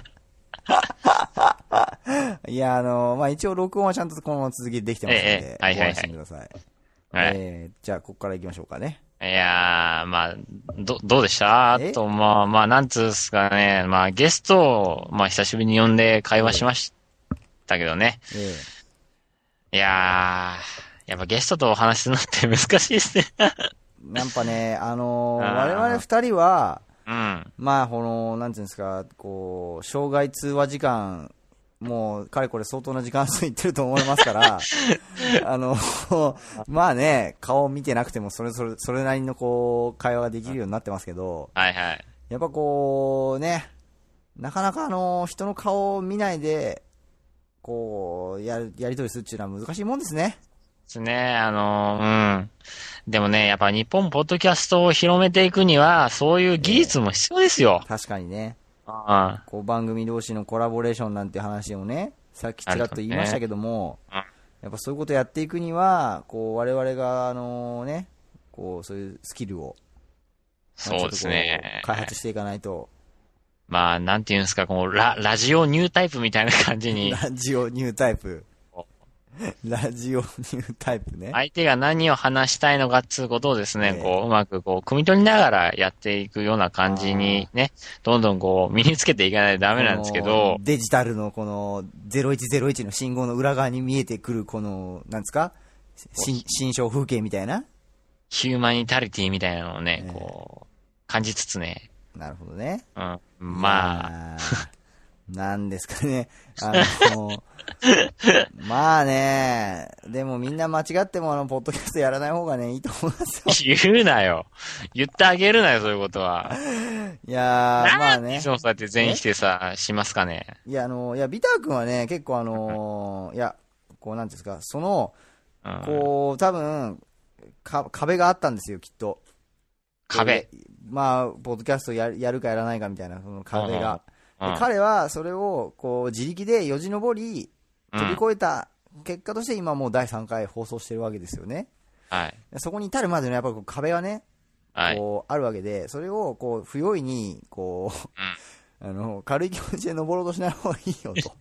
いや、一応録音はちゃんとこのまま続きできてますので、ご安心ください。じゃあ、ここから行きましょうかね。 いやー、どうでした？あと、なんつうすかね、ゲストを、久しぶりに呼んで会話しましたけどね。いやー、やっぱゲストとお話するのって難しいですね。 やっぱね、我々二人は、なんていうんですか、こう、障害通話時間、もう、かれこれ相当な時間数いってると思いますから、まあね、顔を見てなくてもそれなりのこう、会話ができるようになってますけど、 はいはい。 やっぱこう、ね、なかなか人の顔を見ないで、こう、やりとりするっていうのは難しいもんですね。 ですね、でもね、やっぱ日本ポッドキャストを広めていくには、そういう技術も必要ですよ。 確かにね。こう番組同士のコラボレーションなんて話をね、さっきちらっと言いましたけども、やっぱそういうことやっていくには、こう我々がこうそういうスキルを、 そうですね。 開発していかないと。 なんていうんですか、こうラジオニュータイプみたいな感じに。 ラジオニュータイプ。ラジオニュータイプね。 相手が何を話したいのかっつうことをですね、こう、うまくこう、汲み取りながらやっていくような感じにね、どんどんこう、身につけていかないとダメなんですけど。 デジタルのこの、0101の信号の裏側に見えてくるこの、なんですか？心象風景みたいな？ ヒューマニタリティみたいなのをね、こう、感じつつね。 なるほどね。なんですかね。でもみんな間違ってもポッドキャストやらない方がね、いいと思いますよ。言うなよ。言ってあげるなよ、そういうことは。 いやー、 いつもそうやって全否定しますかね。 ビター君はね、結構こうなんですか、こう、多分、壁があったんですよ、きっと。 壁？ ポッドキャストやるかやらないかみたいな、その壁が。彼はそれをこう自力でよじ登り飛び越えた結果として今もう第3回放送してるわけですよね。 はい。 そこに至るまでのやっぱこう壁がね、 はい。 こう、あるわけで、それをこう、不用意に、こう、軽い気持ちで登ろうとしない方がいいよと。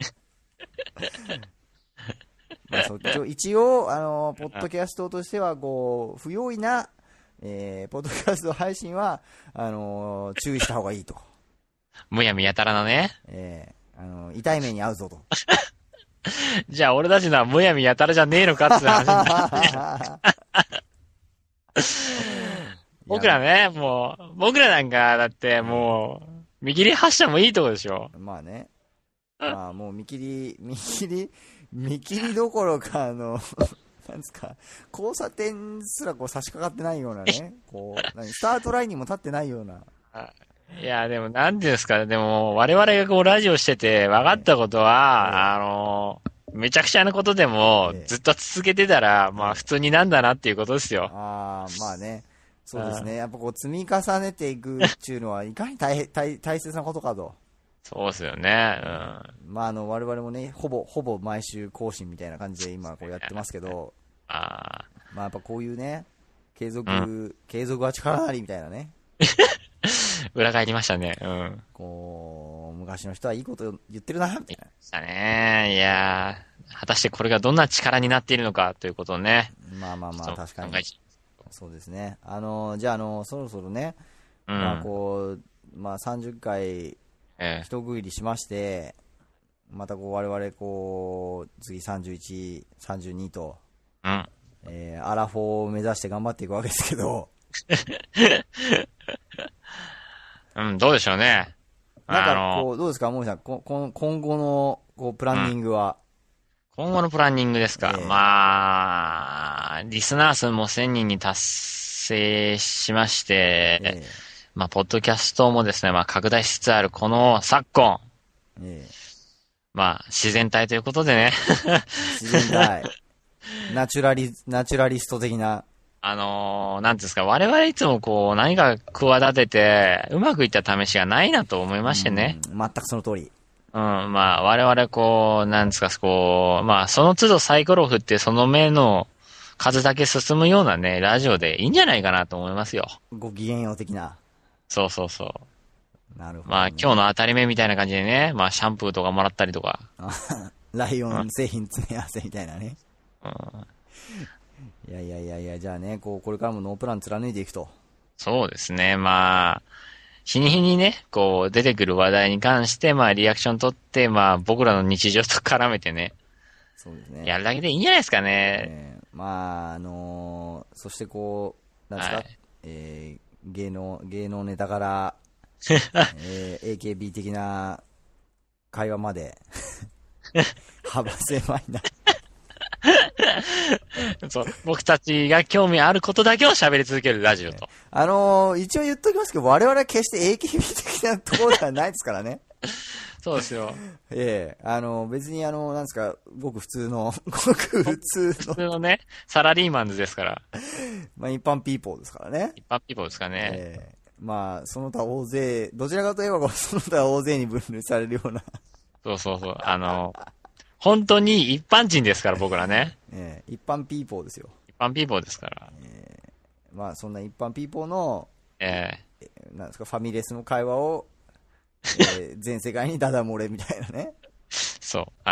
まあ、一応、ポッドキャストとしては、こう、不用意な、ポッドキャスト配信は、注意した方がいいと。 むやみやたらなね。 痛い目に遭うぞと。 じゃあ、俺たちのはむやみやたらじゃねえのかって話になる。僕らね、もう、僕らなんか、だってもう、見切り発車もいいとこでしょ。 まあね。まあもう見切りどころか、なんですか、交差点すらこう差し掛かってないようなね、こう、スタートラインにも立ってないような。 いや、でも、なんていうんですか、でも、我々がこう、ラジオしてて、分かったことは、めちゃくちゃなことでも、ずっと続けてたら、まあ、普通になんだなっていうことですよ。 まあね。そうですね。やっぱこう、積み重ねていくっていうのは、いかに大切なことかと。 そうですよね。 まあ、我々もね、ほぼ毎週更新みたいな感じで今、こうやってますけど、まあ、やっぱこういうね、継続は力なりみたいなね。 裏返りましたね。 こう、昔の人はいいこと言ってるな、みたいな。 したね。いやー、果たしてこれがどんな力になっているのかということをね。 まあ、確かに。そうですね。じゃあ、そろそろね、まあ、こう、まあ、30回、一区切りしまして、またこう、我々、こう、次31、32と、アラフォーを目指して頑張っていくわけですけど、 どうでしょうね。 なんか、こう、どうですか、もみさん、今後の、こう、プランニングは、 今後のプランニングですか。まあ、リスナー数も1000人に達成しまして、まあ、ポッドキャストもですね、まあ、拡大しつつあるこの昨今、まあ、自然体ということでね。 自然体。ナチュラリスト的な。 なんていうんですか、我々いつもこう、何か企てて、うまくいった試しがないなと思いましてね。 全くその通り。 まあ、我々こう、なんですか、こう、まあ、その都度サイコロ振ってその目の数だけ進むようなね、ラジオでいいんじゃないかなと思いますよ。 ご機嫌よう的な。 そうそうそう。 なるほど、ね。 まあ、今日の当たり目みたいな感じでね、まあ、シャンプーとかもらったりとか。 ライオン製品詰め合わせみたいなね。いや、じゃあね、これからもノープラン貫いていくと。 そうですね、まあ、日に日にね、こう、出てくる話題に関して、まあ、リアクション取って、まあ、僕らの日常と絡めてね。 そうですね。 やるだけでいいんじゃないですかね。 まあ、そしてこう、なんですか、芸能ネタから、AKB 的な会話まで、幅狭いな。 そう、僕たちが興味あることだけを喋り続けるラジオと。 一応言っときますけど、我々は決して AKB 的なところではないですからね。 そうですよ。 別になんですか、ごく普通のね、サラリーマンズですから。 まあ一般ピーポーですからね。 一般ピーポーですかね。 まあ、その他大勢、どちらかといえばその他大勢に分類されるような。 そう。本当に一般人ですから、僕らね。 一般ピーポーですよ。 一般ピーポーですから。 まあ、そんな一般ピーポーの、なんですか、ファミレスの会話を、全世界にダダ漏れみたいなね。 そう。フ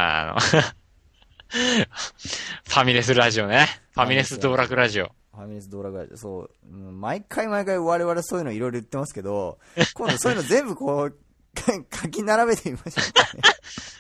ァミレスラジオね。ファミレス道楽ラジオ。 ファミレス道楽ラジオ。そう。毎回我々そういうのいろいろ言ってますけど、今度そういうの全部こう、書き並べてみましょうね。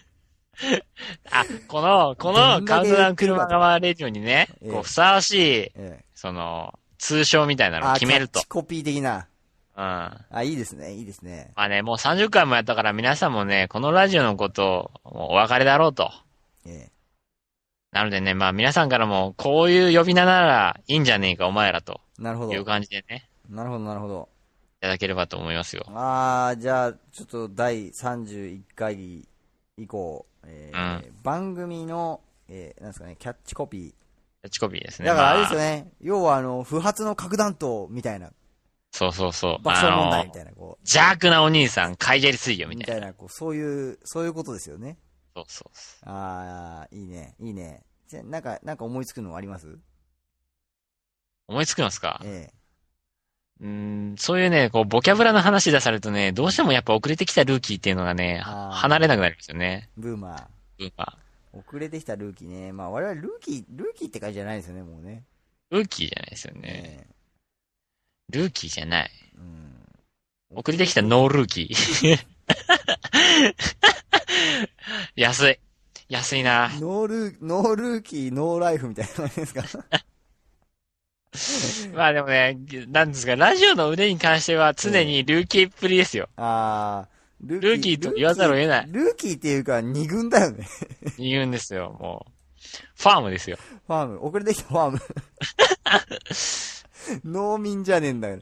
このカウントダウン車側レディオにね、こう、ふさわしい、通称みたいなのを決めると。 キャッチコピー的な。 いいですね、いいですね。 まあね、もう30回もやったから皆さんもね、このラジオのことをお別れだろうと。なのでね、まあ皆さんからも、こういう呼び名ならいいんじゃねえか、お前らと。 なるほど。 いう感じでね。 なるほど。 いただければと思いますよ。 じゃあ、ちょっと第31回以降、番組の、なんですかね、キャッチコピー。 キャッチコピーですね。 だからあれですよね、要は不発の核弾頭みたいな。 そう。 爆笑問題みたいな、こう。 邪悪なお兄さん、カイジャリ水魚みたいな。 そういうことですよね。 そう。 いいね。じゃあ、なんか思いつくのあります？ 思いつくんですか？そういうね、こう、ボキャブラの話出されるとね、どうしてもやっぱ遅れてきたルーキーっていうのがね、離れなくなりますよね。 ブーマー。遅れてきたルーキーね。まあ我々ルーキーって感じじゃないですよね、もうね。 ルーキーじゃないですよね。ルーキーじゃない。遅れてきたノールーキー。安い。安いな。 ノールーキー、ノーライフみたいな感じですか？ まあでもね、なんですか、ラジオの腕に関しては常にルーキーっぷりですよ。ルーキーと言わざるを得ない。 ルーキーっていうか二軍だよね。 二軍ですよ、もう。ファームですよ。 ファーム。遅れてきたファーム。農民じゃねえんだよ。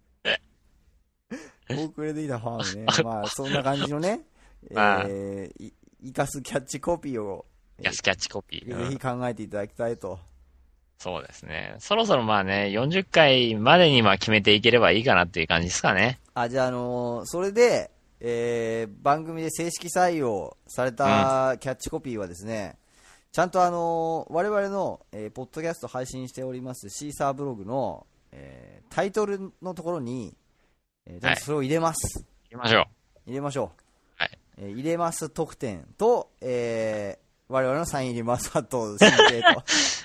遅れてきたファームね。まあ、そんな感じのね。生かすキャッチコピーを。 生かすキャッチコピー。 ぜひ考えていただきたいと。 そうですね。そろそろまあね、40回までにまあ決めていければいいかなっていう感じですかね。 じゃあそれで、番組で正式採用されたキャッチコピーはですね、ちゃんと我々の、ポッドキャスト配信しておりますシーサーブログの、タイトルのところに、それを入れます。 入れましょう。 入れましょう。 はい。 入れます特典と、我々のサイン入れますあと、申請と。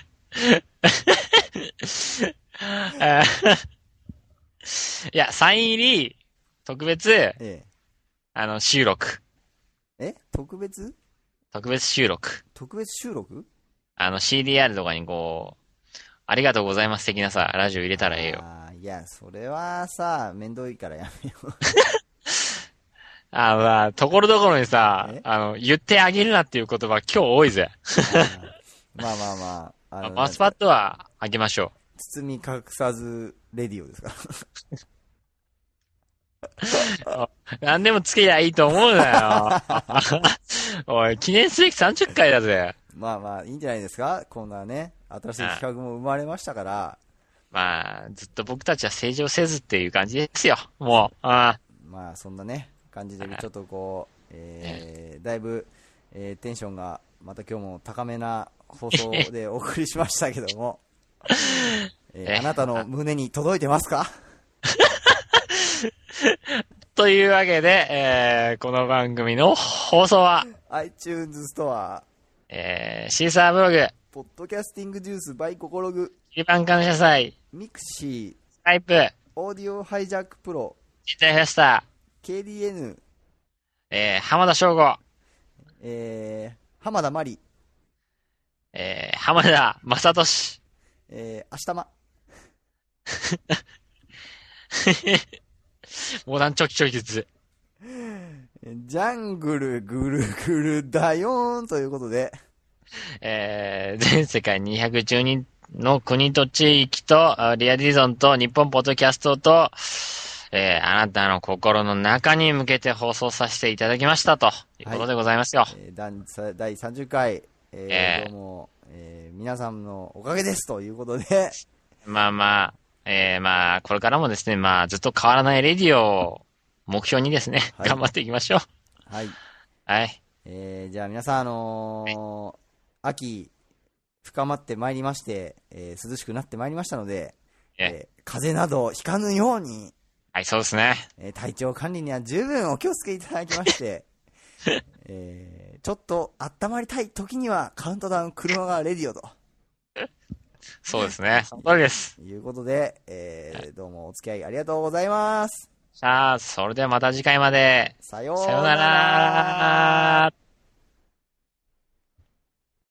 いや、サイン入り、特別、収録。 特別収録。 特別収録 CDR とかにこう、ありがとうございます的なさ、ラジオ入れたらええよ。 いや、それはさ、めんどいからやめよう。 まあ、ところどころにさ、言ってあげるなっていう言葉今日多いぜ。 まあまあまあ。マウスパッドはあげましょう。 包み隠さずレディオですか。 何でもつけりゃいいと思うなよ。おい、記念すべき30回だぜ。 まあまあ、いいんじゃないですか。こんなね、新しい企画も生まれましたから。 まあ、ずっと僕たちは成長せずっていう感じですよ。もう。まあ、そんなね、感じで、ちょっとこう、だいぶ、テンションがまた今日も高めな放送でお送りしましたけども、あなたの胸に届いてますか？ というわけで、この番組の放送は iTunes ストア、 シーサーブログ、 ポッドキャスティングジュース by ココログ、 一般感謝祭、 ミクシー、 スカイプ、 オーディオハイジャックプロ、 ジタイフェスタ、 KDN、 浜田省吾、 浜田真理、 浜田正俊、 明日ま。 モダンチョキチョキ術。 ジャングルぐるぐるだよーんということで、 全世界212の国と地域と、リアディゾンと日本ポッドキャストと、あなたの心の中に向けて放送させていただきましたということでございますよ。 第30回、どうも、皆さんのおかげですということで。 まあまあ、まあ、これからもですね、まあ、ずっと変わらないレディオを目標にですね、頑張っていきましょう。 はい。 はい。 じゃあ皆さん、秋、深まってまいりまして、涼しくなってまいりましたので、風邪などひかぬように、 はい、そうですね。 体調管理には十分お気をつけいただきまして、ちょっと温まりたい時にはカウントダウン車がレディオと。 そうですね。その通りです。 ということで、どうもお付き合いありがとうございます。 さあ、それではまた次回まで。 さようなら。